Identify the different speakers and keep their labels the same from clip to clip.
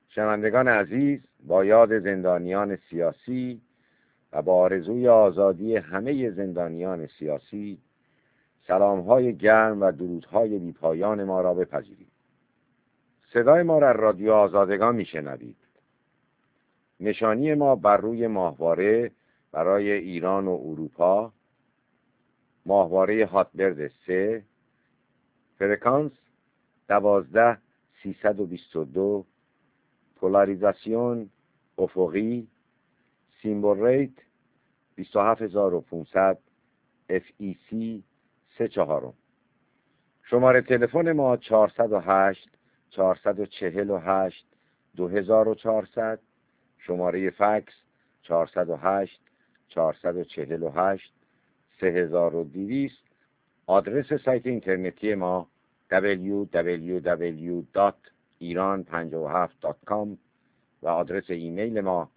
Speaker 1: شنوندگان عزیز، با یاد زندانیان سیاسی و با آرزوی آزادی همه زندانیان سیاسی، سلام‌های گرم و درودهای بی‌پایان ما را بپذیرید. صدای ما را رادیو آزادگان میشنوید. نشانی ما بر روی ماهواره برای ایران و اروپا، ماهواره هاتبرد 3، فرکانس 12322، پولاریزاسیون افقی، سیمبل ریت 27500، FEC 34. شماره تلفن ما 408 448 2400، شماره فکس 408 448 3200. آدرس سایت اینترنتی ما www.iran57.com و آدرس ایمیل ما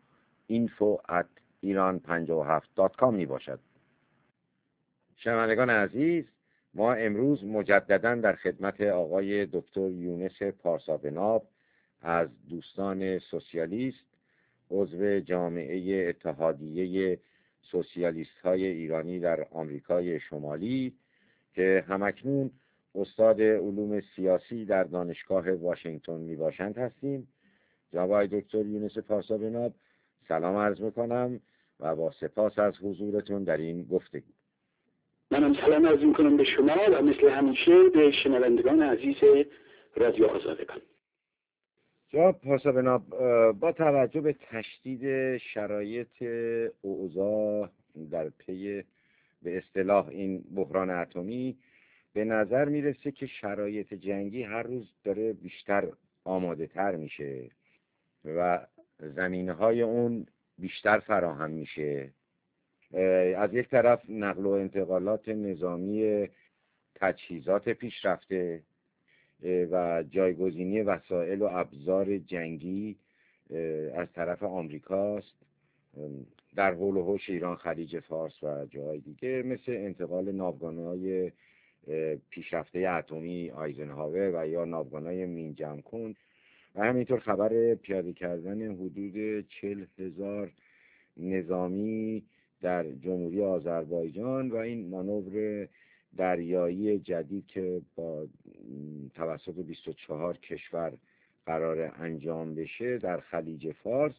Speaker 1: info@iran57.com می باشد. شنوندگان عزیز، ما امروز مجددا در خدمت آقای دکتر یونس پارسابناب از دوستان سوسیالیست، عضو جامعه اتحادیه سوسیالیست های ایرانی در آمریکای شمالی که همکنون استاد علوم سیاسی در دانشگاه واشنگتن می باشند هستیم. جناب آقای دکتر یونس پارسابناب، سلام عرض میکنم و با سپاس از حضورتون در این گفتگو.
Speaker 2: منم سلام عرض میکنم به شما و مثل همیشه به شنوندگان عزیز رادیو آزادگان.
Speaker 1: جناب پارسابناب، با توجه به تشدید شرایط اوضاع در پی به اصطلاح این بحران اتمی، به نظر میرسه که شرایط جنگی هر روز داره بیشتر آماده تر میشه و زمینه‌های اون بیشتر فراهم میشه. از یک طرف نقل و انتقالات نظامی تجهیزات پیشرفته و جایگزینی وسایل و ابزار جنگی از طرف آمریکاست در حول و حوش ایران، خلیج فارس و جاهای دیگه، مثل انتقال ناوگان‌های پیشرفته اتمی آیزنهاور و یا ناوگان‌های مین جمع کن و همینطور خبر پیاده کردن حدود 40,000 نظامی در جمهوری آذربایجان و این مانور دریایی جدید که با توسط 24 کشور قرار انجام بشه در خلیج فارس.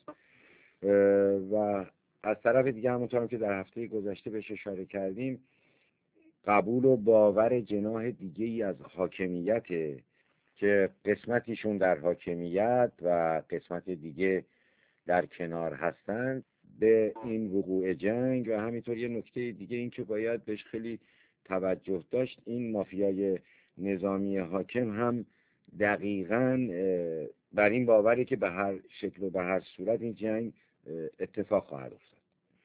Speaker 1: و از طرف دیگه همونطور که در هفته گذشته بهش اشاره کردیم، قبول و باور جناح دیگه ای از حاکمیت که قسمتیشون در حاکمیت و قسمت دیگه در کنار هستند به این وقوع جنگ. و همینطور یه نکته دیگه این که باید بهش خیلی توجه داشت، این مافیای نظامی حاکم هم دقیقاً بر این باوری که به هر شکل و به هر صورت این جنگ اتفاق خواهد افتاد.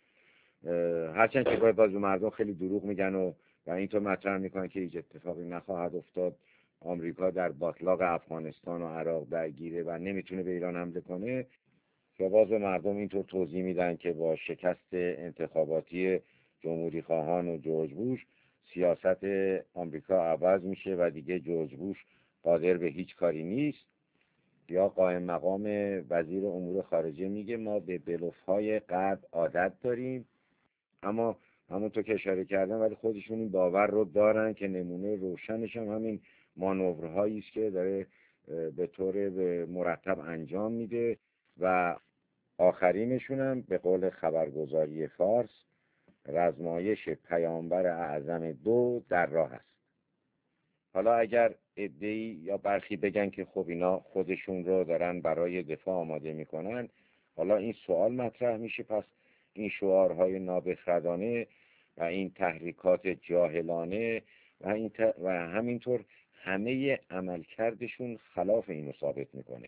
Speaker 1: هرچند که باز مردم خیلی دروغ میگن و اینطور مطرح میکنن که هیچ اتفاقی نخواهد افتاد، آمریکا در باطلاق افغانستان و عراق درگیره و نمیتونه به ایران حمله کنه، که باز مردم اینطور توضیح میدن که با شکست انتخاباتی جمهوری خواهان و جورج بوش سیاست آمریکا عوض میشه و دیگه جورج بوش قادر به هیچ کاری نیست. یا قائم مقام وزیر امور خارجه میگه ما به بلوف‌های غرب عادت داریم، اما همونطور که اشاره کردن ولی خودشون این باور رو دارن که نمونه روشنش هم همین مانورهایی است که داره به طور مرتب انجام میده و آخرینشون هم به قول خبرگزاری فارس رزمایش پیامبر اعظم 2 در راه است. حالا اگر عده‌ای یا برخی بگن که خب اینا خودشون رو دارن برای دفاع آماده میکنن، حالا این سوال مطرح میشه، پس این شعارهای نابخردانه و این تحریکات جاهلانه و همینطور همه عملکردشون خلاف اینو ثابت میکنه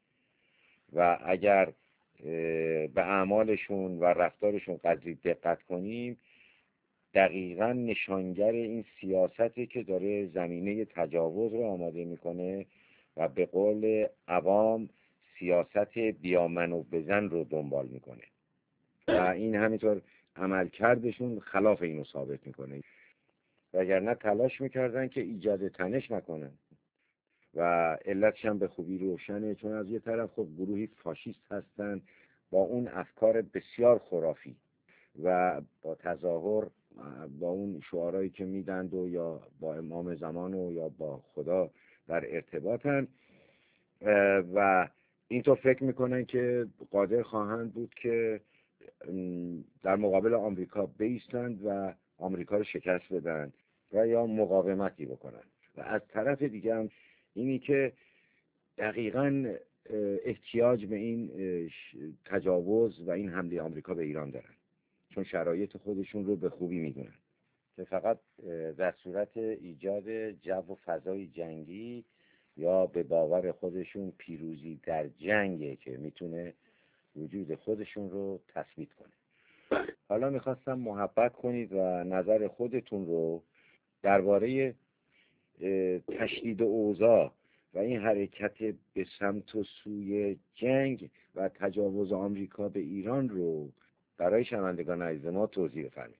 Speaker 1: و اگر به اعمالشون و رفتارشون قدری دقت کنیم دقیقاً نشانگر این سیاستی که داره زمینه تجاوز رو آماده میکنه و به قول عوام سیاست بیامن و بزن رو دنبال میکنه و این همینطور عملکردشون خلاف اینو ثابت میکنه. وگرنه تلاش میکردن که ایجاد تنش نکنن و علتش هم به خوبی روشنه، چون از یه طرف خب گروهی فاشیست هستن با اون افکار بسیار خرافی و با تظاهر با اون شعارهایی که میدند و یا با امام زمان و یا با خدا در ارتباطن و اینطور فکر میکنن که قادر خواهند بود که در مقابل آمریکا بایستند و آمریکا رو شکست بدن و یا مقاومتی بکنن. و از طرف دیگه هم اینی که دقیقاً احتیاج به این تجاوز و این حمله آمریکا به ایران دارن، چون شرایط خودشون رو به خوبی میدونن که فقط در صورت ایجاد جو و فضای جنگی یا به باور خودشون پیروزی در جنگه که میتونه وجود خودشون رو تثبیت کنه. حالا میخواستم محبت کنید و نظر خودتون رو درباره تشدید اوضاع و این حرکت به سمت و سوی جنگ و تجاوز آمریکا به ایران رو برای شنوندگان عزیز ما توضیح بفرمایید.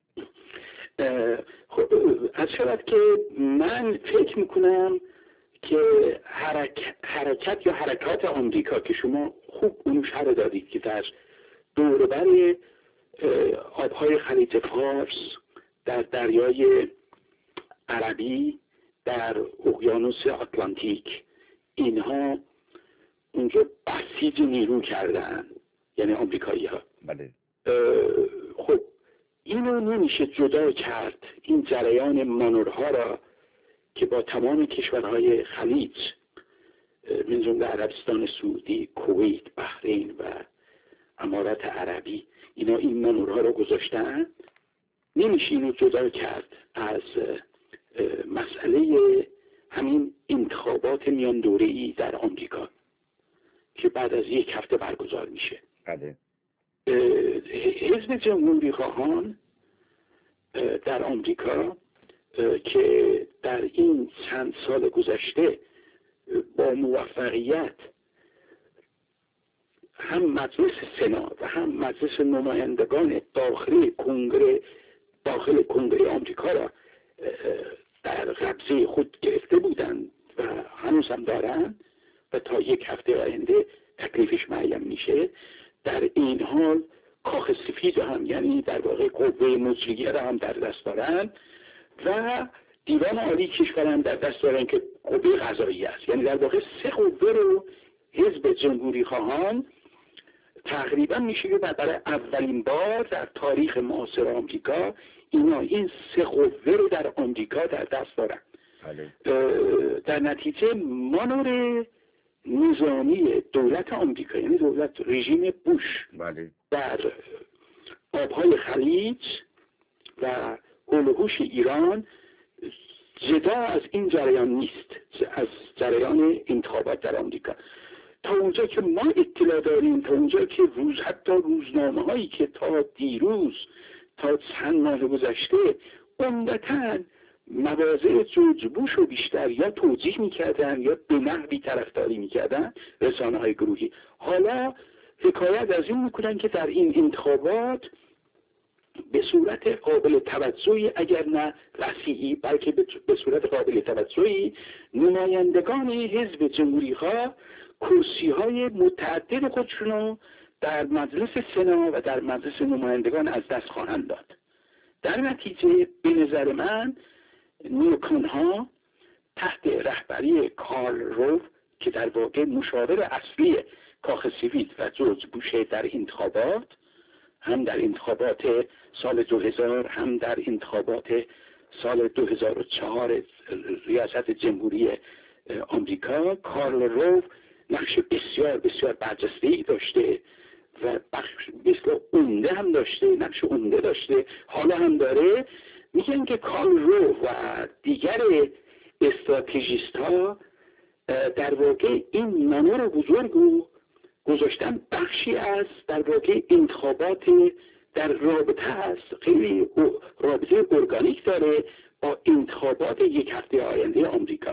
Speaker 2: خب از شود که من فکر میکنم که حرکت یا حرکات آمریکا که شما خوب اون شرح دادید که در دوربر آبهای خلیج فارس، در دریای عربی، در اقیانوس آتلانتیک، اینها اونجا بسیج نیرو کردن، یعنی آمریکایی ها.
Speaker 1: بله.
Speaker 2: خب اینو نمیشه جدا کرد، این جریان مانورها را که با تمام کشورهای خلیج من جمله عربستان سعودی، کویت، بحرین و امارات عربی، اینا این مانورها را گذاشتن. نمیشه اینو جدا کرد از مسئله همین انتخابات میان دوره‌ای در آمریکا که بعد از یک هفته برگزار میشه.
Speaker 1: بله.
Speaker 2: حزب جمهوری خواهان در آمریکا که در این چند سال گذشته با موفقیت هم مجلس سنا و هم مجلس نمایندگان داخل کنگره آمریکا را در قبضه خود گرفته بودند و هنوز هم دارند و تا یک هفته آینده تکلیفش معین میشه. در این حال کاخ سفید هم، یعنی در واقع قوه مجریه را هم در دست دارند و دیوان عالی کشور هم در دست دارن که قوه قضایی است. یعنی در واقع سه قوه رو حزب جمهوری خواهان تقریبا میشه که برای اولین بار در تاریخ معاصر آمریکا اینا این سه قوه رو در آمریکا در دست دارن. در نتیجه مانور نظامی دولت آمریکا، یعنی دولت رژیم بوش، در آبهای خلیج و حول و حوش ایران جدا از این جریان نیست، از جریان انتخابات در آمریکا. تا اونجا که ما اطلاع داریم، تا اونجا که حتی روزنامه هایی که تا دیروز، تا چند ماه گذشته عمدتاً مواضع جورج بوش رو بیشتر یا توجیه میکردن یا به نحوی طرفداری میکردن رسانه های گروهی، حالا حکایت از این میکنن که در این انتخابات به صورت قابل توجهی، اگر نه وسیعی بلکه به صورت قابل توجهی، نمایندگان حزب جمهوری ها کرسی های متعدد خودشونو در مجلس سنا و در مجلس نمایندگان از دست خواهند داد. در نتیجه به نظر من نیوکون ها تحت رهبری کارل روف که در واقع مشاور اصلی کاخ سفید و جورج بوش در انتخابات، هم در انتخابات سال 2000 هم در انتخابات سال 2004 ریاست جمهوری آمریکا، کارل روف نقش بسیار بسیار برجسته‌ای داشته و مثل عمده هم داشته، نقش عمده داشته، حالا هم داره. میگن که کارل روف و دیگر استراتژیست ها در واقع این مانور بزرگ رو گذاشتن بخشی از در واقع انتخابات در رابطه هست، خیلی رابطه ارگانیک داره با انتخابات یک هفته آینده آمریکا.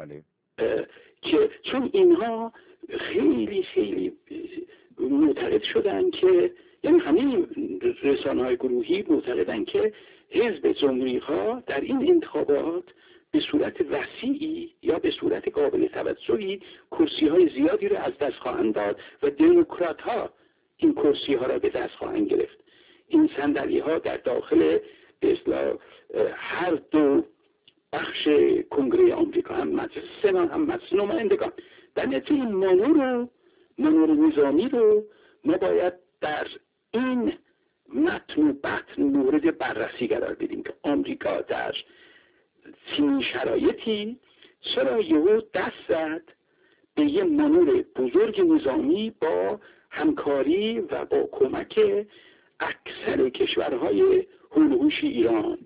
Speaker 2: که چون اینها خیلی خیلی معتقد شدن که، یعنی همه رسانه‌های گروهی معتقدن که حزب جمهوری ها در این انتخابات به صورت وسیعی یا به صورت قابل توجهی کرسی های زیادی رو از دست خواهند داد و دموکرات ها این کرسی ها را به دست خواهند گرفت. این صندلی ها در داخل به اصطلاح هر دو بخش کنگره آمریکا، هم مجلس سنا هم مجلس نمایندگان، در نتیجه این مانور نظامی رو ما باید در این متن و بطن مورد بررسی قرار بدیم که آمریکا در چنین شرایطی چرا یهو دست زد به یه مانور بزرگ نظامی با همکاری و با کمک اکثر کشورهای هولوش ایران.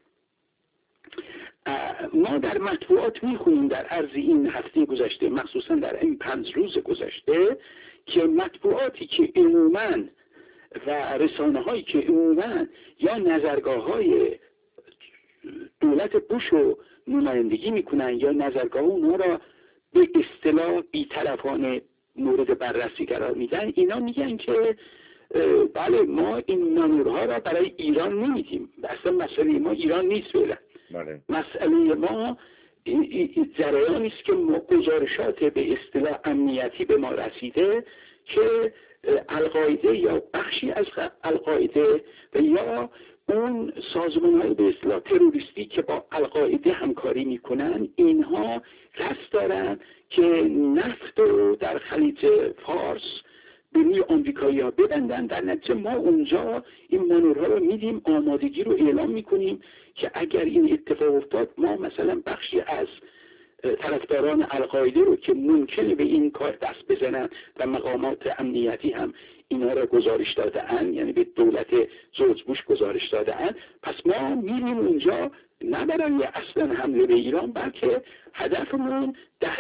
Speaker 2: ما در مطبوعات میخونیم در عرض این هفته گذشته، مخصوصا در این 5 روز گذشته، که مطبوعاتی که عموماً و رسانه هایی که عموماً یا نظرگاه های دولت بوش رو نمایندگی میکنن یا نظرگاه اونها را به اصطلاح بی‌طرفانه مورد بررسی قرار میدن، اینا میگن که بله ما این مانورها را برای ایران نمیدیم، اصلا مسئله ما ایران نیست فعلا. بله. مسئله ما جریانی است که گزارشات به اصطلاح امنیتی به ما رسیده که القاعده یا بخشی از القاعده و یا اون سازمان‌های به اصطلاح تروریستی که با القاعده همکاری میکنن، اینها قصد دارن که نفت رو در خلیج فارس به روی آمریکایی‌ها ببندن. در نتیجه ما اونجا این مانورها رو میدیم، آمادگی رو اعلام میکنیم که اگر این اتفاق افتاد ما مثلا بخشی از طرفداران القاعده رو که ممکنه به این کار دست بزنن و مقامات امنیتی هم اینا را گزارش داده اند، یعنی به دولت جورج بوش گزارش داده اند، پس ما میریم اونجا نه برای اصلا حمله به ایران، بلکه هدفمون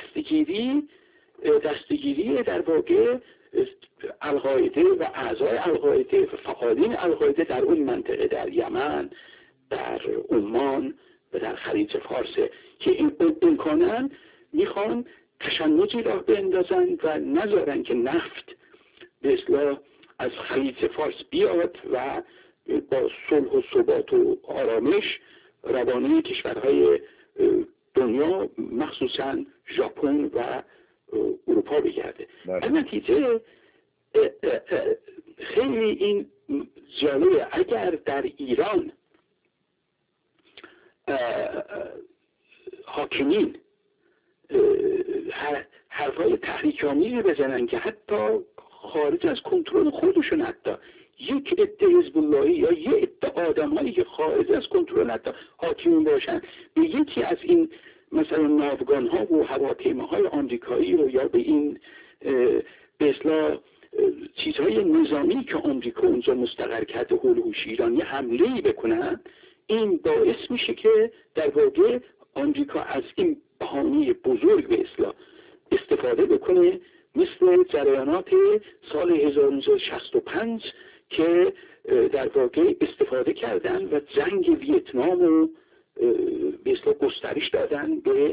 Speaker 2: دستگیری در واقع القاعده و اعضای القاعده و فعالین القاعده در اون منطقه، در یمن، در عمان و در خلیج فارس، که این امکاناً میخوان تشنجی راه بندازن و نذارن که نفت به اصطلاح از خلیج فارس بیاد و با صلح و ثبات و آرامش روانه کشورهای دنیا مخصوصاً ژاپن و اروپا بگرده. در نتیجه خیلی این جالبه اگر در ایران حاکمین حرفای تحریک‌آمیزی بزنن که حتی خارج از کنترل خودشون، حتی یک عده حزب اللهی یا یک عده آدم‌هایی که خارج از کنترل حتی حاکمین باشن به یکی از این مثلا ناوگان‌ها و هواپیماهای آمریکایی رو یا به این به اصطلاح چیزهای نظامی که آمریکا اونجا مستقر کرده هولوش ایرانی حمله‌ای بکنن، این باعث میشه که در واقع آمریکا از این بهانه بزرگ به اصطلاح استفاده بکنه، مثل جریانات سال 1965 که در واقع استفاده کردن و جنگ ویتنام رو به اصطلاح گسترش دادن به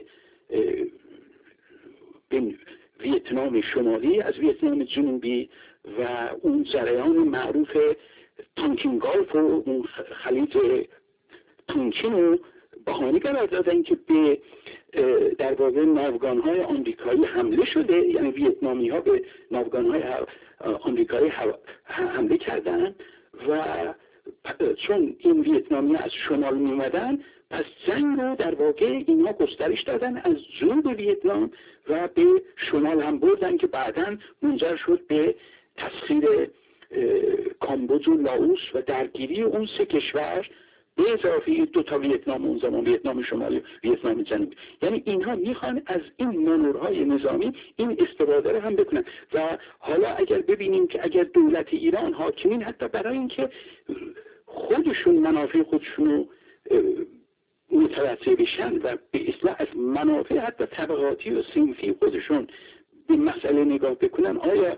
Speaker 2: ویتنام شمالی از ویتنام جنوبی و اون جریان معروف تانکین گالف و اون خلیج تانکین رو بهانه قرار دادن که به در واقع ناوگان‌های آمریکایی حمله شده، یعنی ویتنامی ها به ناوگان‌های آمریکایی حمله کردن و چون این ویتنامی از شمال می‌آمدن پس جنگ رو در واقع اینها گسترش دادن از جنوب ویتنام و به شمال هم بردن که بعداً منجر شد به تسخیر کامبوج و لاوس و درگیری اون 3 کشور به اضافه 2 تا ویتنام اون زمان، ویتنام شمالی و ویتنام جنوبی. یعنی اینها میخوان از این مانورهای نظامی این استفاده رو هم بکنن. و حالا اگر ببینیم که اگر دولت ایران حاکمین حتی برای اینکه خودشون منافع خودشون رو متوجه بشن و به اصلاح از منافع حتی طبقاتی و صنفی خودشون به مسئله نگاه بکنن، آیا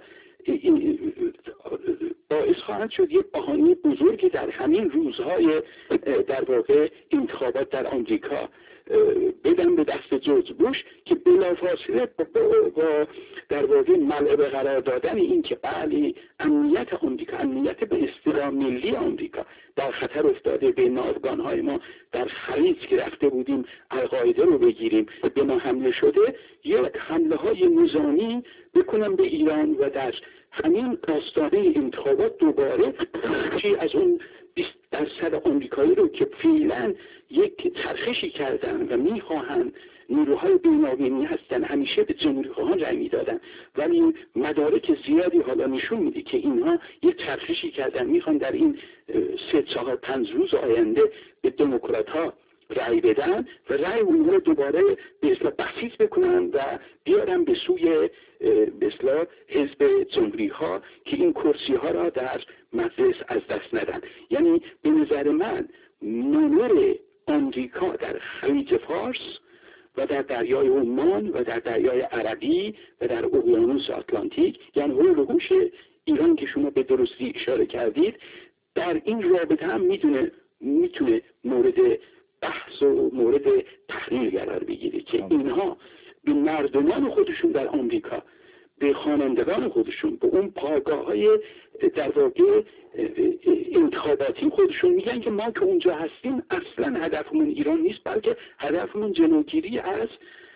Speaker 2: باعث خواهد شد یک بهانه بزرگی در همین روزهای در واقع انتخابات در آمریکا بدن به دست جورج بوش که بلافاصله با در واقع ملعب قرار دادن این که بله امنیت آمریکا، امنیت به اصطلاح ملی آمریکا در خطر افتاده، به ناوگان‌های ما در خلیج که رفته بودیم القاعده رو بگیریم به ما حمله شده، یک حمله‌های نظامی بکنن به ایران و در همین آستانه انتخابات دوباره چی از اون 20% آمریکایی رو که فعلا یک چرخشی کردن و میخواهند نیروهای بینابینی هستن همیشه به جمهوری خواهان رأی میدادن، ولی مدارک زیادی حالا نشون میده که اینها یک چرخشی کردن، میخوان در این 3-4-5 روز آینده به دموکرات ها رأی بدن و رأی اونها رو دوباره به اصطلاح بسیج بکنن و بیارن به سوی به اصطلاح حزب جمهوری ها که این کرسی ها را در مجلس از دست ندن. یعنی به نظر من نمر آمریکا در خلیج فارس و در دریای عمان و در دریای عربی و در اقیانوس آتلانتیک، یعنی حول و حوش ایران که شما به درستی اشاره کردید، در این رابطه هم میتونه مورد بحث و مورد تحلیل قرار بگیره که اینها به مردمان خودشون در آمریکا، به خوانندگان خودشون، به اون پایگاه‌های در واقع انتخاباتی خودشون میگن که ما که اونجا هستیم اصلا هدفمون ایران نیست، بلکه هدفمون جلوگیری از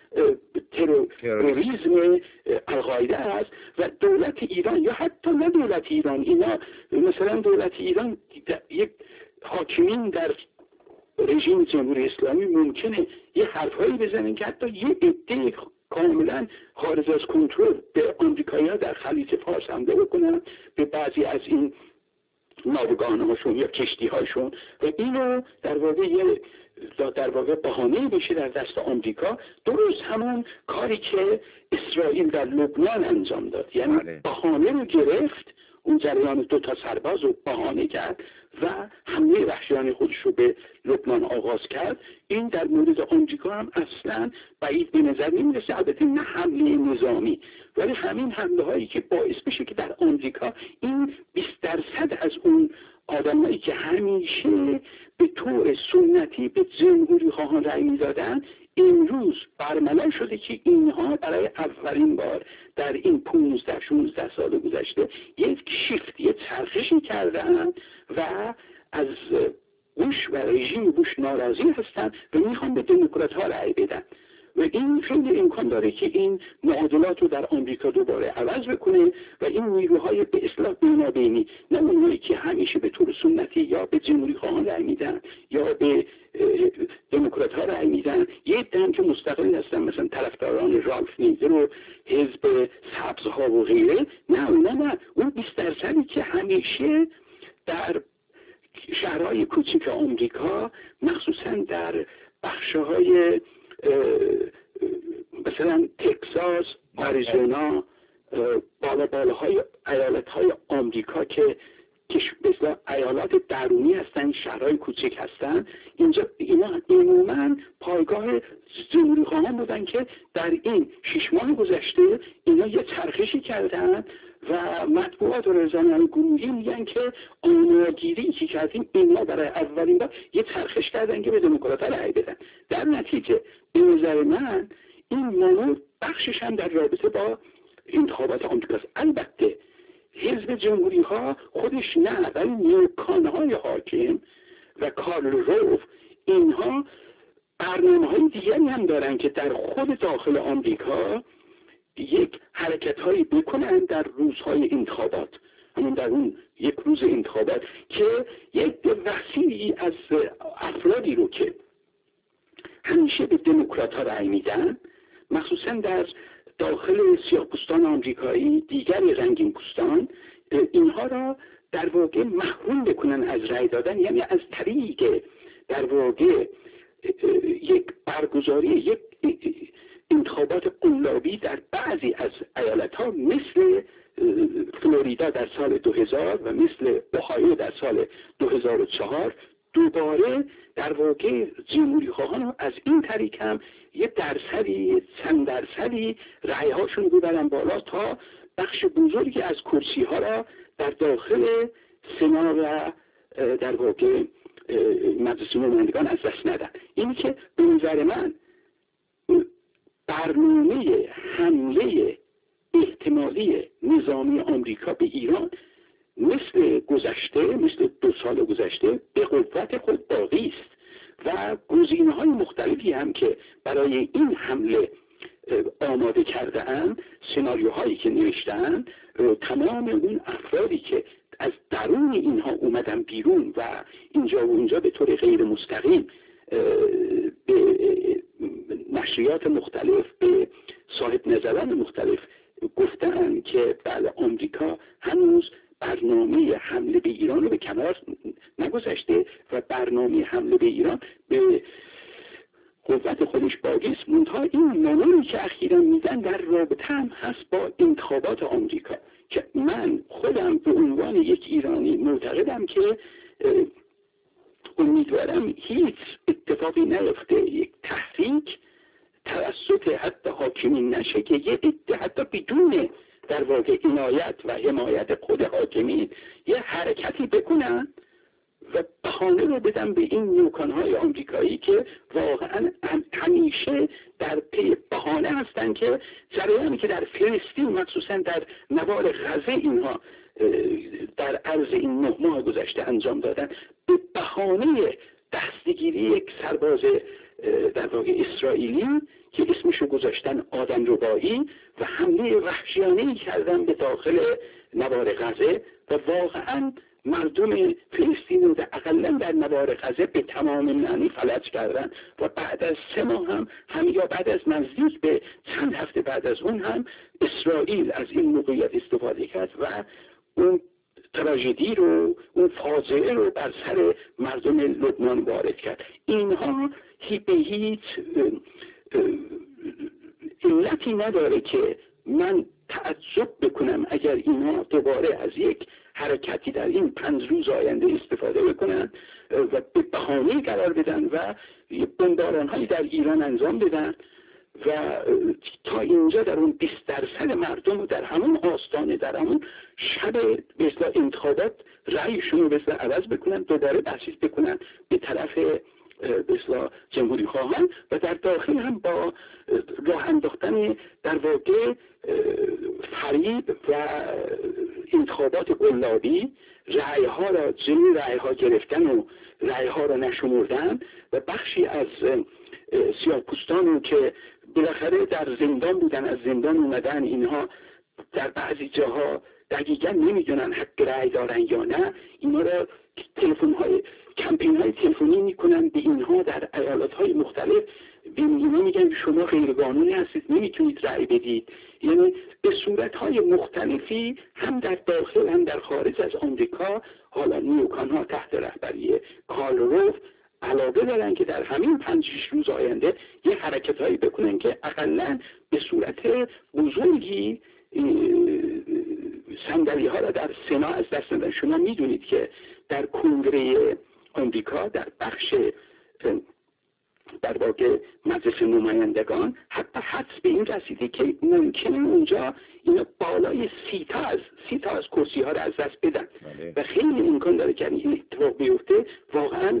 Speaker 2: تروریسم القاعده است و دولت ایران یا حتی نه دولت ایران، اینا مثلا دولت ایران یک حاکمین در رژیم جمهوری اسلامی ممکنه یه حرفایی بزنن که حتی یه عده کاملا خارج از کنترل به آمریکایی‌ها در خلیج فارس حمله بکنن، به بعضی از این ناوگان‌هاشون یا کشتی‌هاشون، و اینو در واقع بهانه بشه در دست آمریکا، درست همون کاری که اسرائیل در لبنان انجام داد. یعنی بهانه رو گرفت، اون جریان 2 سرباز رو بهانه کرد و حمله وحشیانه خودش رو به لبنان آغاز کرد. این در مورد آمریکا هم اصلا بعید به نظر نمیرسه، البته نه حمله نظامی، ولی همین حمله هایی که باعث بشه که در آمریکا این 20% از اون آدمایی که همیشه به طور سنتی به جمهوری خواهان رأی میدادن، امروز برملا شده که اینها برای اولین بار در این 15-16 سال گذشته یک شیفت، یک چرخشی کردن و از بوش و رژیم بوش ناراضی هستن و میخوان به دموکرات ها رأی بدن و این خیلی امکان داره که این معادلات رو در آمریکا دوباره عوض بکنه و این نیروهای به اصطلاح بینابینی، نه اونهایی که همیشه به طور سنتی یا به جمهوری خواهان رأی میدن یا به دموکرات ها رأی میدن، یه عده که مستقل هستن مثلا طرفداران رالف نیدر و حزب سبزها و غیره، نه اون 20% که همیشه در شهرهای کوچیک آمریکا، مخصوصا در بخشهای مثلا تکساس، آریزونا، بالاهای ایالتهای آمریکا که مثلا ایالات درونی هستن، شهرهای کوچک هستن، اینجا اینا عموما پایگاه جمهوری خواهان بودن که در این 6 ماه گذشته اینا یه چرخشی کردن و مطبوعات و رسانه‌های گروهی میگن که آمارگیری که کردیم اینا برای اولین بار یه چرخش کردن که به دموکرات رأی بدن. در نتیجه به نظر من این موضوع بخشش هم در رابطه با انتخابات آمریکاست. البته حزب جمهوری ها خودش نه، ولی نیوکان‌های حاکم و کارل روف اینها برنامه‌های دیگری هم دارن که در خود داخل آمریکا یک حرکت‌هایی بکنن در روزهای انتخابات، همون در اون یک روز انتخابات که یک وسیعی از افرادی رو که همیشه به دموکرات ها رأی میدن، مخصوصا در داخل سیاه‌پوستان آمریکایی، دیگر رنگین پوستان، اینها را در واقع محروم بکنن از رأی دادن، یعنی از طریق در واقع یک برگزاری یک انتخابات قلابی در بعضی از ایالت‌ها مثل فلوریدا در سال 2000 و مثل اوهایو در سال 2004 دوباره در واقع جمهوری خواهان از این طریق هم یه درصدی چند درصدی رأی‌هاشون ببرن بالا تا بخش بزرگی از کرسی ها را در داخل سنا و در واقع مجلس نمایندگان از دست ندن. اینی که به نظر من برنامه حمله احتمالی نظامی آمریکا به ایران مثل 2 سال گذشته به قوت خود باقی است و گزینه‌های مختلفی هم که برای این حمله آماده کرده اند، سناریوهایی که نوشته‌اند، تمام اون افرادی که از درون اینها اومدن بیرون و اینجا و اونجا به طور غیر مستقیم به نشریات مختلف، به صاحب نظران مختلف گفتن که بله آمریکا هنوز برنامه حمله به ایران رو به کنار نگذاشته و برنامه حمله به ایران به قوت خودش باقی است. منتها این نمونی که اخیراً میدن در رابطه هم هست با انتخابات آمریکا که من خودم به عنوان یک ایرانی معتقدم که امیدوارم هیچ اتفاقی نیفته، یک تحریک توسط حتی حاکمین نشه که یه عده حتی بدون در واقع عنایت و حمایت خود حاکمین یه حرکتی بکنن و بهانه رو بدن به این نیوکان‌های آمریکایی که واقعا همیشه در پی بهانه هستن که جریانی که در فلسطین مخصوصا در نوار غزه اینها در عرض این 9 ماه گذشته انجام دادن به بهانه دستگیری یک سرباز در واقع اسرائیلی که اسمشو گذاشتن آدمربایی و حمله وحشیانه‌ای کردن به داخل نوار غزه و واقعا مردم فلسطین رو اقلا در نوار غزه به تمام معنی فلج کردن و بعد از 3 ماه هم یا بعد از نزدیک به چند هفته بعد از اون هم اسرائیل از این موقعیت استفاده کرد و اون تراژدی رو، اون فاجعه رو بر سر مردم لبنان وارد کرد. اینها به هیچ علتی نداره که من تعجب بکنم اگر اینها دوباره از یک حرکتی در این 5 روز آینده استفاده بکنن و به بهانه قرار بدن و بمباران‌هایی در ایران انجام بدن و تا اینجا در اون 20% مردم رو در همون آستانه، در همون شب مثل انتخابات رأیشون رو مثل عوض بکنن، دوباره بسیج بکنن به طرف مثلا جمهوری خواهان و در داخل هم با راه انداختن در واقع فریب و انتخابات قلابی رأیها را جلوی رأیها گرفتن و رأیها را نشمردن و بخشی از سیاه‌پوستان که بالاخره در زندان بودن از زندان اومدن، اینها در بعضی جاها دقیقا نمیدونن حق رأی دارن یا نه، اینا را کمپین های تلفنی میکنن به اینها در ایالات مختلف، به اینها میگن شما غیر قانونی هستید، نمیتونید رأی بدید. یعنی به صورت های مختلفی هم در داخل هم در خارج از آمریکا حالا نیوکان ها تحت رهبری کارل روف علاقه دارن که در همین 5-6 روز آینده یه حرکت هایی بکنن که اقلا به صورت بزرگی صندلی ها را در سنا از دست ندن. شما میدونید که در کنگره آمریکا در بخش در واقع مجلس نمایندگان حتی حدس به این رسیده که ممکنه اونجا اینا بالای 30 تا از کرسی ها را از دست بدن و خیلی امکان داره که این اتفاق بیفته. واقعا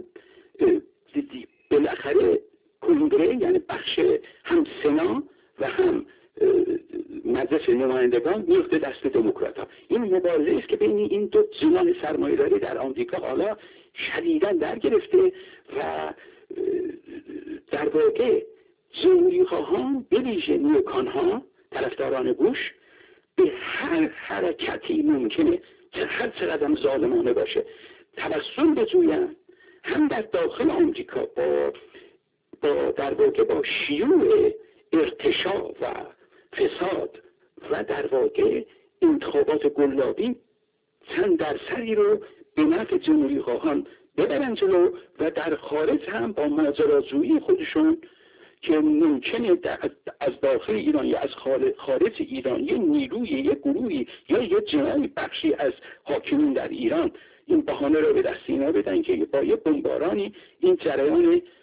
Speaker 2: بالاخره کنگره یعنی بخش هم سنا و هم مجلس نمایندگان میفته دست دموکرات ها. این مبارزه است که بین این دو جناح سرمایه‌داری در آمریکا حالا شدیداً در گرفته و در واقع جمهوری خواهان به ویژه نیوکان ها طرفداران بوش به هر حرکتی ممکنه هر چقدر ظالمانه باشه توسل بجوین، هم در داخل آمریکا با در واقع با شیوع ارتشاء و فساد و در واقع انتخابات قلابی چند درصدی رو به نفع جمهوری خواهان ببرن جلو و در خارج هم با ماجراجویی خودشون که ممکنه از داخل ایران یا از خارج ایران یه نیروی، یه گروهی یا یه جناحی بخشی از حاکمین در ایران این بهانه رو به دست اینا بدن که با یه بمبارانی این جریان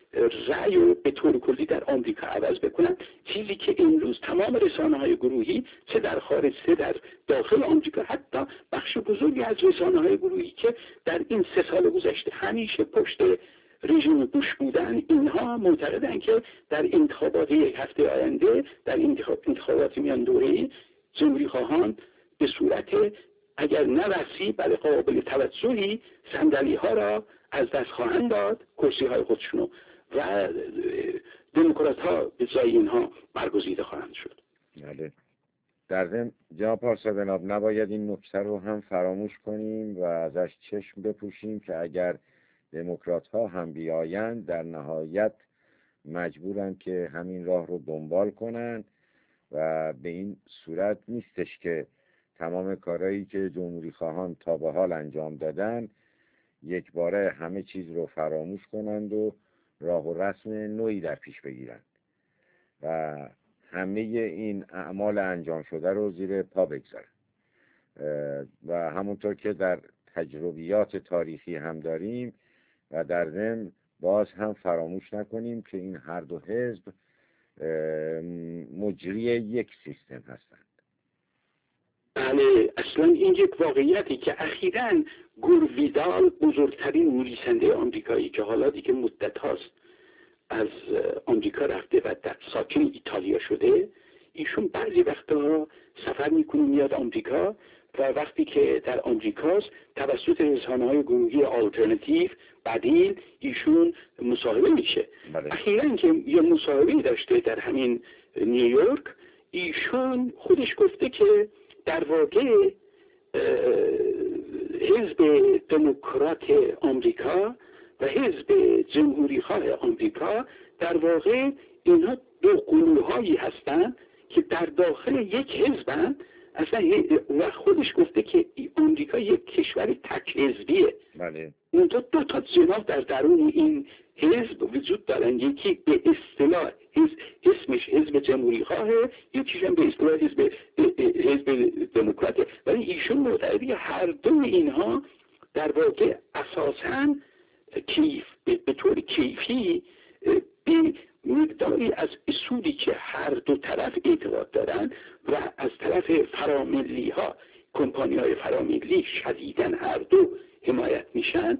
Speaker 2: رأی رو به طور کلی در آمریکا عوض بکنن، چیزی که امروز تمام رسانه‌های گروهی چه در خارج چه در داخل آمریکا، حتی بخش بزرگی از رسانه‌های گروهی که در این 3 سال گذشته همیشه پشت رژیم بوش بودن، اینها معتقدن که در انتخابات یک هفته آینده، در انتخابات میان دوره‌ای، جمهوری خواهان به صورت اگر نه وسیع بله قابل توجهی صندلی ها را از دست خواهند داد، کرسی های خودشونو، و دموکرات ها به جای اینها برگزیده خواهند شد.
Speaker 1: بله. در ضمن جناب پارسا جناب نباید این نکته رو هم فراموش کنیم و ازش چشم بپوشیم که اگر دموکرات ها هم بیایند در نهایت مجبورن که همین راه رو دنبال کنن و به این صورت نیستش که تمام کارهایی که جمهوری خواهان تا به حال انجام دادن یک باره همه چیز رو فراموش کنند و راه و رسم نوعی در پیش بگیرند و همه این اعمال انجام شده رو زیر پا بگذارن. و همونطور که در تجربیات تاریخی هم داریم و در ضمن باز هم فراموش نکنیم که این هر دو حزب مجری یک سیستم هستند.
Speaker 2: بله، اصلا این یک واقعیتی که اخیراً گور ویدال، بزرگترین نویسنده آمریکایی که حالا دیگه مدت هاست از آمریکا رفته و ساکن ایتالیا شده، ایشون بعضی وقتا سفر میکنه میاد آمریکا و وقتی که در آمریکاست توسط رسانه‌های گروهی آلترناتیو بدیل ایشون مصاحبه میشه. اخیراً که یه مصاحبه داشته در همین نیویورک، ایشون خودش گفته که در واقع حزب دموکرات آمریکا و حزب جمهوری خواه آمریکا در واقع اینها دو گروه‌هایی هستند که در داخل یک حزبند. اصلا و خودش گفته که آمریکا یک کشور تک حزبیه.
Speaker 1: بله.
Speaker 2: اون دو تا جناح در درون این حزب وجود دارن، یکی به اصطلاح اسمش حزب جمهوری خواه، یکیش هم به اصطلاح حزب دموکراته، ولی ایشون معتقده هر دو اینها در واقع اساساً به طور کیفی به مقداری از اصولی که هر دو طرف اعتقاد دارن و از طرف فراملی ها، کمپانی های فراملی شدیداً هر دو حمایت میشن.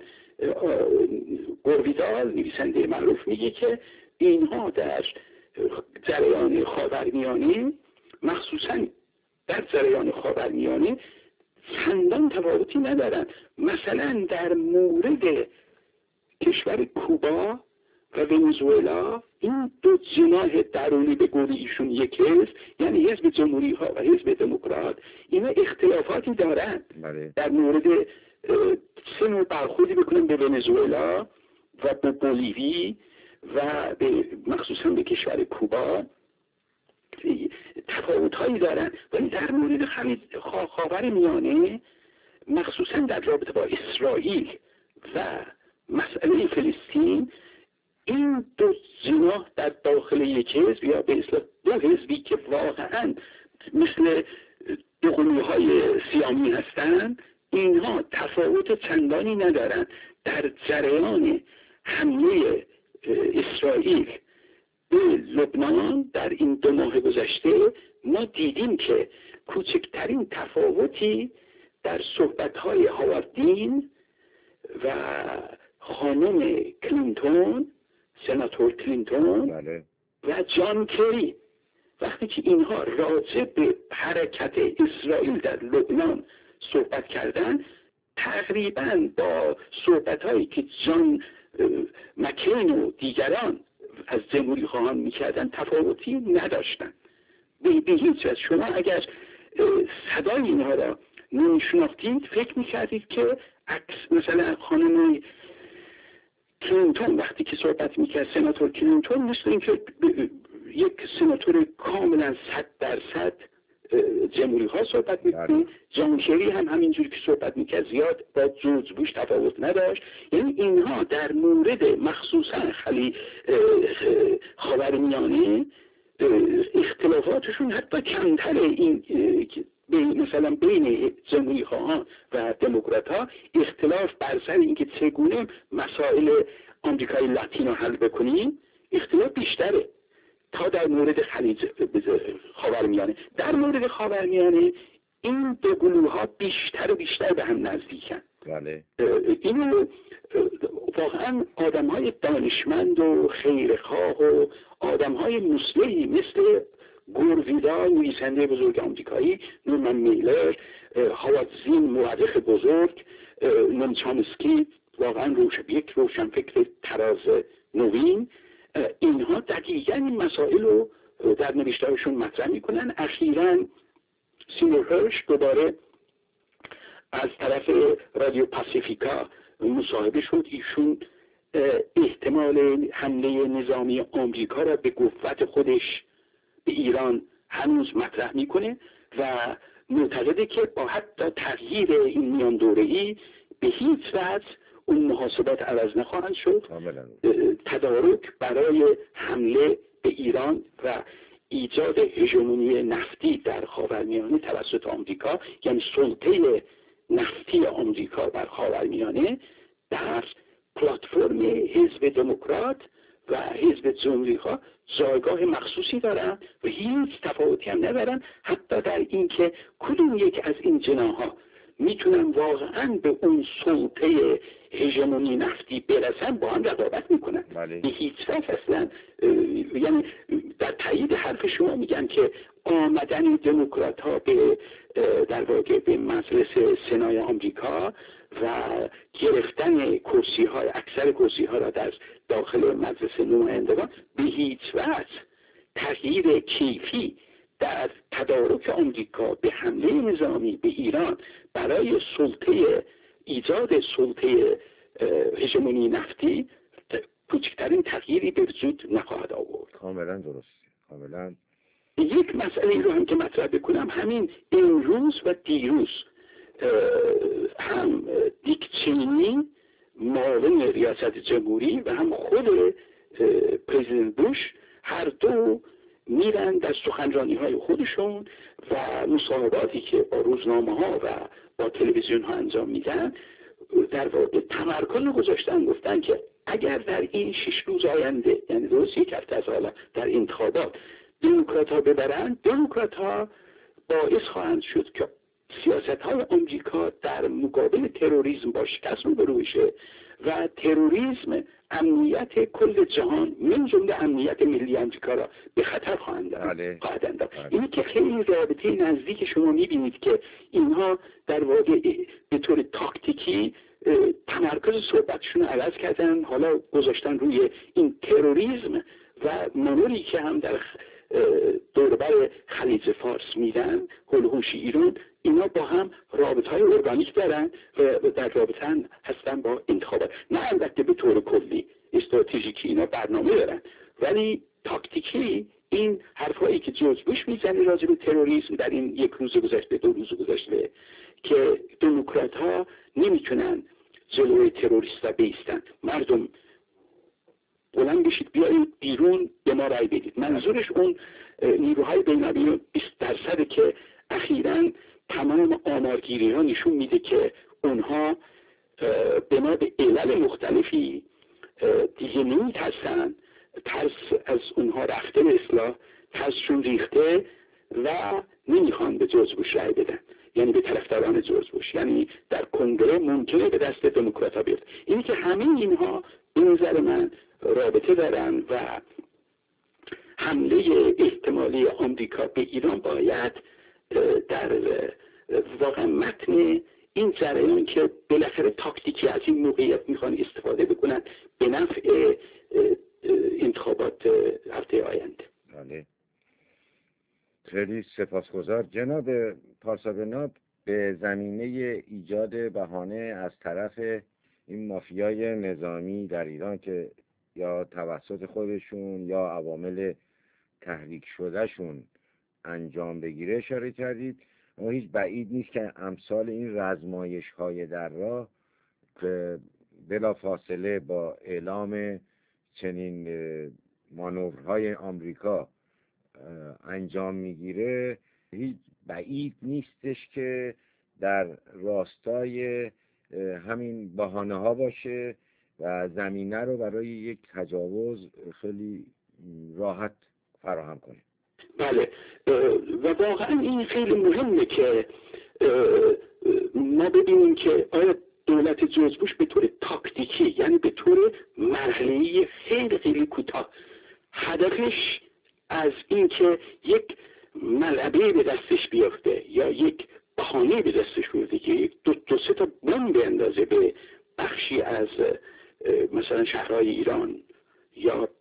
Speaker 2: گورویدال نویسنده معروف میگه که اینها در جریان خاورمیانه، مخصوصاً در جریان خاورمیانه چندان تفاوتی ندارن. مثلا در مورد کشور کوبا و ونزوئلا این دو جناح درونی به قول ایشون یک حزب، یعنی حزب جمهوری ها و حزب دموکرات، اینا اختلافاتی دارن. در مورد سه نوع برخوردی بکنن به ونزوئلا و به بولیوی و مخصوصا به کشور کوبا تفاوت‌هایی دارن، ولی در مورد خاورمیانه مخصوصا در رابطه با اسرائیل و مسئله فلسطین این دو جناح در داخل یک حزب یا به اصطلاح دو حزبی که واقعا مثل دو قلوهای سیامی هستند، اینها تفاوت چندانی ندارند. در جریان حمله اسرائیل به لبنان در این 2 ماه گذشته ما دیدیم که کوچکترین تفاوتی در صحبت‌های هاواردین و خانم کلینتون، سناتور کلینتون و جان کری، وقتی که اینها راجع به حرکت اسرائیل در لبنان صحبت کردن، تقریباً با صحبت‌هایی که جان مکین و دیگران از جمهوری خواهان می‌کردن تفاوتی نداشتن. به هیچ وجه شما اگر صدای اینها را نمی‌شناختید فکر می‌کردید که مثلا خانم کلینتون وقتی که صحبت می‌کرد، سناتور کلینتون، مثل اینکه یک سناتور کاملا 100% جمهوری ها صحبت میکنه. جان کری هم همینجوری که صحبت میکرد زیاد با جورج بوش تفاوت نداشت. یعنی اینها در مورد مخصوصا خاورمیانه اختلافاتشون حتی کمتر این مثلا بین جمهوری خواهان و دموکرات ها اختلاف بر سر اینکه چگونه مسائل آمریکای لاتین رو حل بکنیم اختلاف بیشتره تا در مورد خاورمیانه. در مورد خاورمیانه این دو گروه ها بیشتر و بیشتر به هم نزدیکن.
Speaker 1: بله.
Speaker 2: اینو واقعا آدم های دانشمند و خیرخواه و آدم های مصلحی مثل گور ویدال نویسنده بزرگ آمریکایی، نورمن میلر، هاوارد زین مورخ بزرگ، نوم چامسکی واقعا یک روشنفکر تراز نوین، اینها دقیقا این مسائل رو در نوشتارشون مطرح میکنن. اخیراً سیمور هرش دوباره از طرف رادیو پاسیفیکا مصاحبه شد. ایشون احتمال حمله نظامی آمریکا را به قوت خودش به ایران هنوز مطرح میکنه و معتقده که با حتی تغییر این میان دوره‌ای به هیچ وجه اون محاسبات عوض نخواهند شد. تدارک برای حمله به ایران و ایجاد هژمونی نفتی در خاورمیانه توسط آمریکا، یعنی سلطه نفتی آمریکا در خاورمیانه، در پلتفرم حزب دموکرات و حزب جمهوری‌خواه جایگاه مخصوصی دارند و هیچ تفاوتی هم ندارن حتی در اینکه کدوم یک از این جناح‌ها میتونن واقعا به اون سلطه هژمونی نفتی برسن با هم رقابت میکنن.
Speaker 1: بله.
Speaker 2: به هیچ وجه اصلا یعنی در تایید حرف شما میگن که آمدن دموکرات ها به در واقع به مجلس سنای آمریکا و گرفتن کرسی های اکثر کرسی ها را در داخل مجلس نمایندگان به هیچ وجه تغییر کیفی در تدارک آمریکا به حمله نظامی به ایران برای ایجاد سلطه هژمونی نفتی کوچکترین تغییری به وجود نخواهد آورد.
Speaker 1: کاملا درست. کاملا.
Speaker 2: یک مسئله رو هم که مطرح بکنم، همین امروز و دیروز هم دیک چینی معاون ریاست جمهوری و هم خود پرزیدنت بوش هر دو میرن در سخنرانی های خودشون و مصاحباتی که با روزنامه ها و با تلویزیون ها انجام میدن در واقع تمرکز گذاشتن، گفتن که اگر در این 6 روز آینده، یعنی درست یک هفته از حالا، در انتخابات دموکرات ها ببرن، دموکرات ها باعث خواهند شد که سیاست های آمریکا در مقابل تروریسم با شکست روبرو بشه و تروریسم امنیت کل جهان من جمله امنیت ملی آمریکا را به خطر خواهند انداخت. اینی که خیلی رابطه نزدیک شما میبینید که اینها در واقع به طور تاکتیکی تمرکز صحبتشون عوض کردن، حالا گذاشتن روی این تروریسم و منوری که هم در دوربر خلیج فارس میدن، هلوهوش ایران، اینا با هم رابطه های ارگانیک دارن و در رابطه هستن با انتخابات. نه البته به طور کلی استراتژیکی اینا برنامه دارن، ولی تاکتیکی این حرفایی که جورج بوش میزنه راجع به تروریسم در این 1 روز گذشته 2 روز گذشته که دموکرات ها نمیتونن جلوی تروریستا بیستن، مردم بلند بشید بیایید بیرون به ما رای بدید. منظورش اون نیروهای بین‌المللی 20% که اخیراً تمام آمارگیری ها نشون میده که اونها بنا به علل مختلفی دیگه نمیترسن، ترس از اونها رفته به اصلاح، ترسشون ریخته و نمیخوان به جورج بوش رای بدن، یعنی به طرفداران جورج بوش، یعنی در کنگره ممکنه به دست دموکرات ها بیفته. اینی که همه اینها به نظر من رابطه دارن و حمله احتمالی آمریکا به ایران باید در واقع متن این جریان که بالاخره تاکتیکی از این موقعیت میخوان استفاده بکنن به نفع انتخابات هفته آینده.
Speaker 1: بله. خیلی سپاسگزار جناب پارسابناب. به زمینه ایجاد بهانه از طرف این مافیای نظامی در ایران که یا توسط خودشون یا عوامل تحریک شدهشون انجام بگیره اشاره کردید. اما هیچ بعید نیست که امثال این رزمایش‌های در راه که بلا فاصله با اعلام چنین مانورهای آمریکا انجام میگیره، هیچ بعید نیستش که در راستای همین بهانه ها باشه و زمینه رو برای یک تجاوز خیلی راحت فراهم کنه.
Speaker 2: بله، و واقعا این خیلی مهمه که ما ببینیم که آیا دولت جورج بوش به طور تاکتیکی، یعنی به طور مرحله‌ای خیلی خیلی کوتاه، هدفش از این که یک ملعبه به دستش بیفته یا یک بهانه به دستش بیفته که یک دو سه تا بمب اندازه به بخشی از مثلا شهرهای ایران یا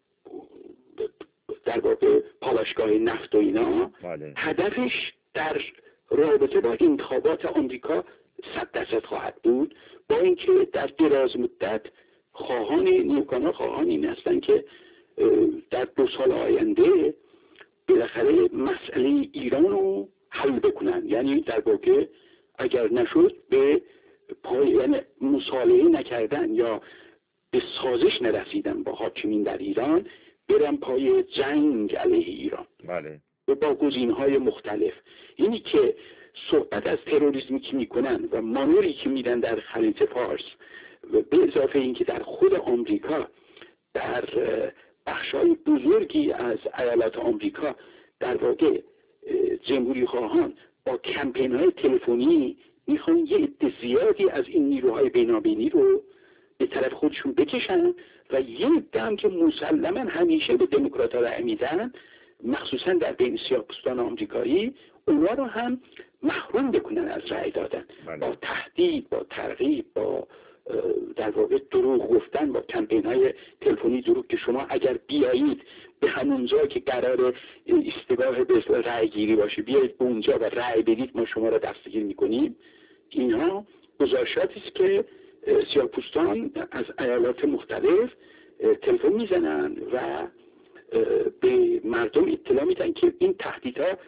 Speaker 2: در واقع پالایشگاه نفت و اینا،
Speaker 1: بله.
Speaker 2: هدفش در رابطه با انتخابات آمریکا 100% خواهد بود، با اینکه در دراز مدت نیوکان‌ها خواهان این هستند که در 2 سال آینده بالاخره مسئله ایران رو حل بکنن. یعنی در واقع اگر نشد به یعنی مصالحه نکردن یا به سازش نرسیدن با حاکمین در ایران، برن پای جنگ علیه ایران.
Speaker 1: بله.
Speaker 2: و با گزینه‌های مختلف. اینی که صحبت از تروریسمی که میکنن و مانوری که میدن در خلیج فارس و به اضافه اینکه در خود آمریکا در بخشای بزرگی از ایالات آمریکا در واقع جمهوری خواهان با کمپین های تلفنی میخوان یه عده زیادی از این نیروهای بینابینی رو به طرف خودشون بکشن و یه عده هم که مسلما همیشه به دموکرات‌ها رأی میدن، مخصوصا در بین سیاه‌پوستان آمریکایی، اونا رو هم محروم بکنن از رأی دادن. با تهدید، با ترغیب، با در واقع دروغ گفتن، با کمپین‌های تلفنی دروغ که شما اگر بیایید به همون جا که قرار استگاه به رأی گیری باشه بیایید به اونجا و رأی بدید ما شما را دستگیر میکنیم. اینها گزارشاتی است که سیاه‌پوستان از ایالات مختلف تلفن میزنن و به مردم اطلاع میدن که این تهدیدها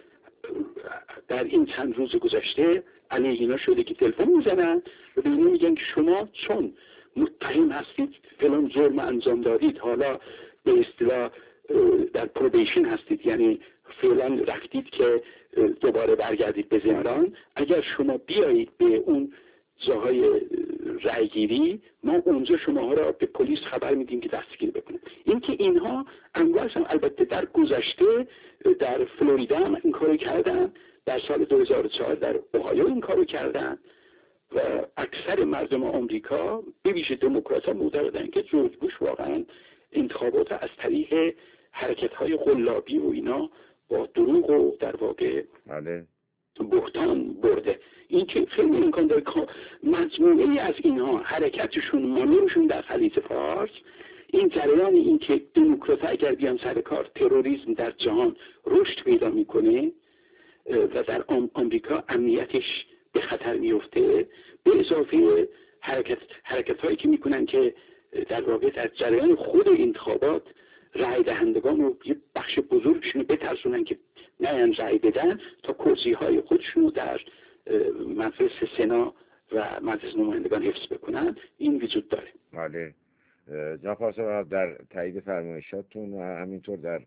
Speaker 2: در این چند روز گذشته علیه اینا شده که تلفن میزنن و به اینا میگن که شما چون متهم هستید فلان جرم انجام دادید، حالا به اصطلاح در پروبیشن هستید، یعنی فعلا رفتید که دوباره برگردید به زندان، اگر شما بیایید به اون جاهای رأیگیری ما اونجا شماها را به پلیس خبر میدیم که دستگیر بکنه. اینکه اینها انواعش هم البته در گذشته در فلوریدا هم این کارو کردن، در سال 2004 در اوهایو این کارو کردن و اکثر مردم آمریکا به ویژه دموکرات‌ها معتقدن که جورج بوش واقعا انتخابات از طریق حرکت‌های قلابی و اینا با دروغ و در واقع بهتان برده. این که خیلی امکان داره مجموعه ای از اینها حرکتشون مانورشون در خلیج فارس، این جریان این که دموکرات اگر بیان سر کار تروریسم در جهان رشد پیدا میکنه و در آمریکا امنیتش به خطر میفته، به اضافه حرکت هایی که میکنن که در واقع در جریان خود انتخابات رای دهندگان رو یه بخش بزرگشون رو بترسونن که نیان رای بدن تا کرسی های خودشون رو در مجلس سنا و مجلس نمایندگان حفظ بکنن. این وجود داره.
Speaker 1: بله جناب پاسبان، در تایید فرمایشاتون و همینطور در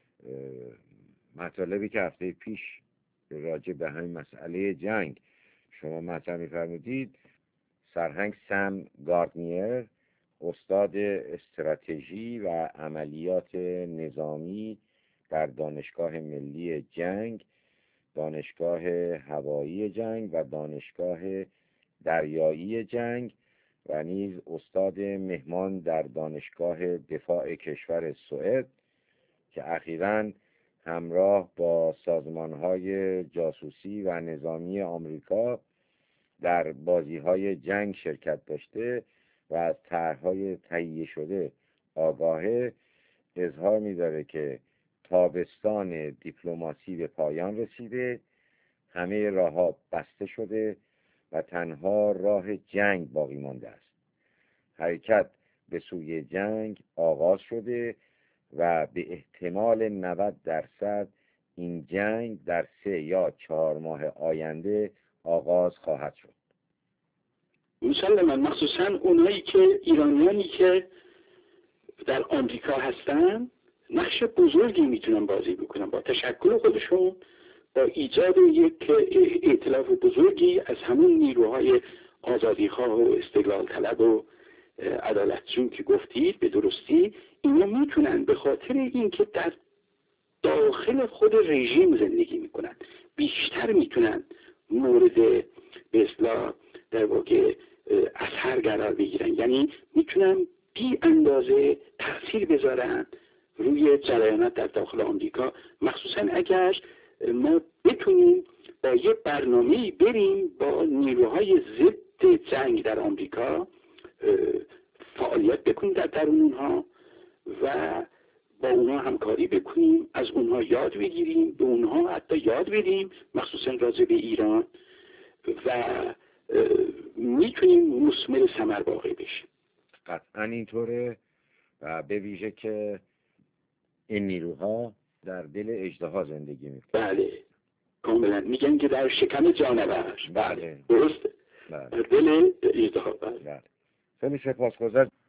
Speaker 1: مطالبی که هفته پیش راجع به همین مسئله جنگ شما مطرح می‌فرمودید، سرهنگ سم گاردنیر، استاد استراتژی و عملیات نظامی در دانشگاه ملی جنگ، دانشگاه هوایی جنگ و دانشگاه دریایی جنگ و نیز استاد مهمان در دانشگاه دفاع کشور سوئد که اخیراً همراه با سازمان‌های جاسوسی و نظامی آمریکا در بازی‌های جنگ شرکت داشته و از طرح‌های تهیه شده آگاهه، اظهار می‌داره که تابستان دیپلماسی به پایان رسیده، همه راه‌ها بسته شده و تنها راه جنگ باقی مانده است. حرکت به سوی جنگ آغاز شده و به احتمال 90% این جنگ در 3 یا 4 ماه آینده آغاز خواهد شد.
Speaker 2: مسلماً مخصوصاً اونایی که ایرانیانی که در آمریکا هستن نقش بزرگی میتونن بازی بکنن با تشکل خودشون، با ایجاد یک ائتلاف بزرگی از همون نیروهای آزادیخواه و استقلال طلب و عدالتجون که گفتید به درستی، اینا میتونن به خاطر اینکه در داخل خود رژیم زندگی میکنن بیشتر میتونن مورد به اصطلاح در واقع اثر قرار بگیرن، یعنی میتونن بی اندازه تاثیر بذارن روی جریانات در داخل آمریکا، مخصوصا اگر ما بتونیم با یه برنامه‌ای بریم با نیروهای ضد جنگ در آمریکا فعالیت بکنیم در درون اونها و با اونها همکاری بکنیم، از اونها یاد بگیریم، به اونها حتی یاد بدیم، مخصوصا راجع به ایران، و میتونیم مثمر ثمر واقع بشیم.
Speaker 1: قطعا اینطوره و به ویژه که این نیروها در دل اژدها زندگی میکنن.
Speaker 2: بله کاملا، میگن که در شکم جانور.
Speaker 1: بله
Speaker 2: درسته.
Speaker 1: بله.
Speaker 2: در دل اژدها.
Speaker 1: بله. خیلی سپاسگزارم.